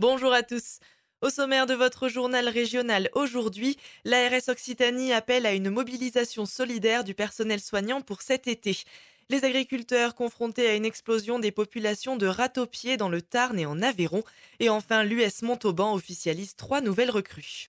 Bonjour à tous. Au sommaire de votre journal régional aujourd'hui, l'ARS Occitanie appelle à une mobilisation solidaire du personnel soignant pour cet été. Les agriculteurs confrontés à une explosion des populations de râteaux-pieds dans le Tarn et en Aveyron. Et enfin, l'US Montauban officialise 3 nouvelles recrues.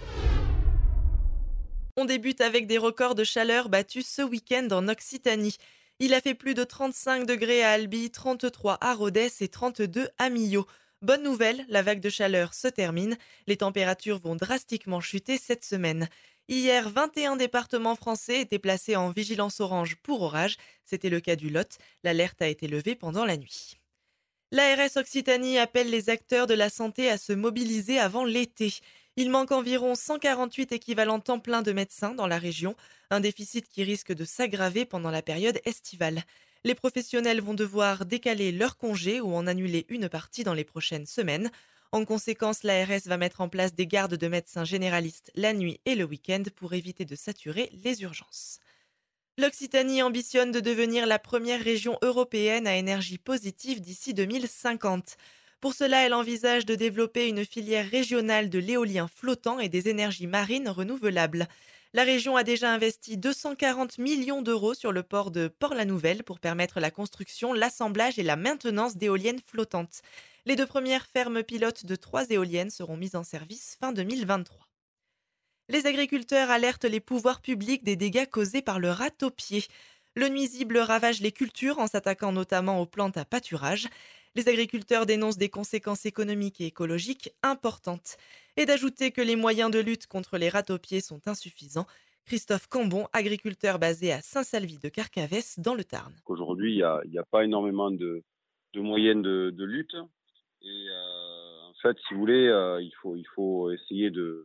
On débute avec des records de chaleur battus ce week-end en Occitanie. Il a fait plus de 35 degrés à Albi, 33 à Rodez et 32 à Millau. Bonne nouvelle, la vague de chaleur se termine. Les températures vont drastiquement chuter cette semaine. Hier, 21 départements français étaient placés en vigilance orange pour orage. C'était le cas du Lot. L'alerte a été levée pendant la nuit. L'ARS Occitanie appelle les acteurs de la santé à se mobiliser avant l'été. Il manque environ 148 équivalents temps plein de médecins dans la région, un déficit qui risque de s'aggraver pendant la période estivale. Les professionnels vont devoir décaler leurs congés ou en annuler une partie dans les prochaines semaines. En conséquence, l'ARS va mettre en place des gardes de médecins généralistes la nuit et le week-end pour éviter de saturer les urgences. L'Occitanie ambitionne de devenir la première région européenne à énergie positive d'ici 2050. Pour cela, elle envisage de développer une filière régionale de l'éolien flottant et des énergies marines renouvelables. La région a déjà investi 240 millions d'euros sur le port de Port-la-Nouvelle pour permettre la construction, l'assemblage et la maintenance d'éoliennes flottantes. Les 2 premières fermes pilotes de 3 éoliennes seront mises en service fin 2023. Les agriculteurs alertent les pouvoirs publics des dégâts causés par le râteau-pied. Le nuisible ravage les cultures en s'attaquant notamment aux plantes à pâturage. Les agriculteurs dénoncent des conséquences économiques et écologiques importantes. Et d'ajouter que les moyens de lutte contre les râteaux-pieds sont insuffisants. Christophe Cambon, agriculteur basé à Saint-Salvi de Carcavès dans le Tarn. Aujourd'hui, il y a pas énormément de moyens de lutte. Et en fait, si vous voulez, il faut essayer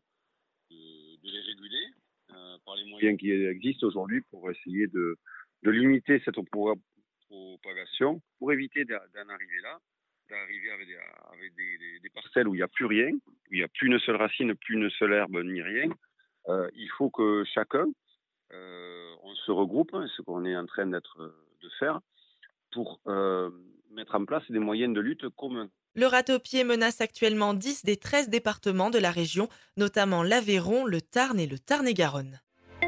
de les réguler par les moyens qui existent aujourd'hui pour essayer de limiter cette propagation, pour éviter d'en arriver là, d'arriver avec des parcelles où il n'y a plus rien, où il n'y a plus une seule racine, plus une seule herbe, ni rien. Il faut que chacun, on se regroupe, ce qu'on est en train de faire, pour mettre en place des moyens de lutte communs. Le râteau-pied menace actuellement 10 des 13 départements de la région, notamment l'Aveyron, le Tarn et le Tarn-et-Garonne.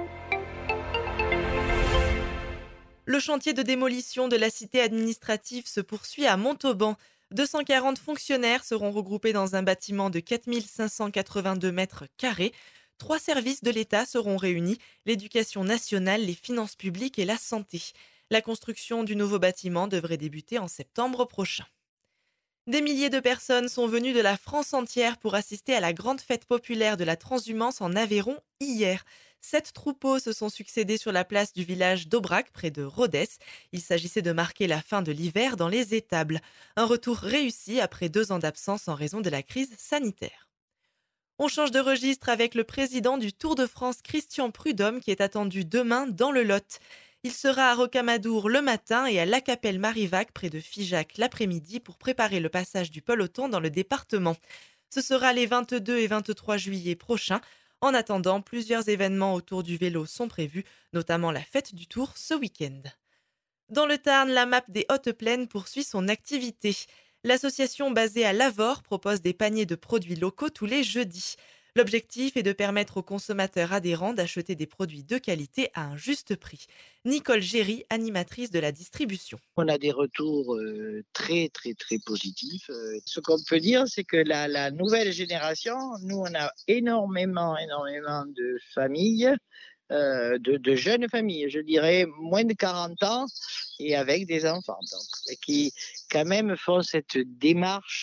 Le chantier de démolition de la cité administrative se poursuit à Montauban. 240 fonctionnaires seront regroupés dans un bâtiment de 4 582 mètres carrés. 3 services de l'État seront réunis, l'éducation nationale, les finances publiques et la santé. La construction du nouveau bâtiment devrait débuter en septembre prochain. Des milliers de personnes sont venues de la France entière pour assister à la grande fête populaire de la transhumance en Aveyron hier. 7 troupeaux se sont succédés sur la place du village d'Aubrac, près de Rodez. Il s'agissait de marquer la fin de l'hiver dans les étables. Un retour réussi après 2 ans d'absence en raison de la crise sanitaire. On change de registre avec le président du Tour de France, Christian Prudhomme, qui est attendu demain dans le Lot. Il sera à Rocamadour le matin et à Lacapelle-Marivac, près de Figeac, l'après-midi, pour préparer le passage du peloton dans le département. Ce sera les 22 et 23 juillet prochains. En attendant, plusieurs événements autour du vélo sont prévus, notamment la fête du Tour ce week-end. Dans le Tarn, la MAP des Hautes Plaines poursuit son activité. L'association basée à Lavore propose des paniers de produits locaux tous les jeudis. L'objectif est de permettre aux consommateurs adhérents d'acheter des produits de qualité à un juste prix. Nicole Géry, animatrice de la distribution. On a des retours très, très, très positifs. Ce qu'on peut dire, c'est que la nouvelle génération, nous, on a énormément de familles, de jeunes familles, je dirais moins de 40 ans et avec des enfants, donc, qui quand même font cette démarche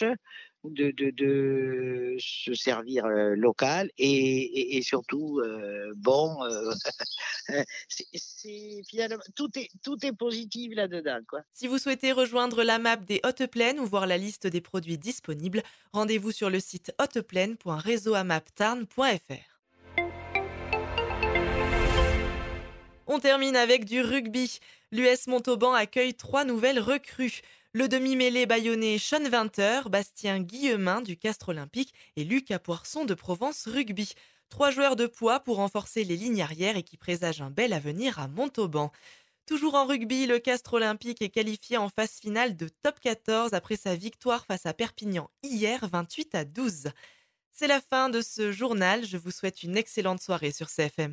de se servir local et surtout bon. Finalement, tout est positif là-dedans, quoi. Si vous souhaitez rejoindre la map des Hautes Plaines ou voir la liste des produits disponibles, rendez-vous sur le site hauteplaine.réseauamaptarn.fr. On termine avec du rugby. L'US Montauban accueille 3 nouvelles recrues. Le demi-mêlée bayonnais Sean Winter, Bastien Guillemin du Castres Olympique et Lucas Poisson de Provence Rugby. 3 joueurs de poids pour renforcer les lignes arrières et qui présagent un bel avenir à Montauban. Toujours en rugby, le Castres olympique est qualifié en phase finale de top 14 après sa victoire face à Perpignan hier 28-12. C'est la fin de ce journal, je vous souhaite une excellente soirée sur CFM.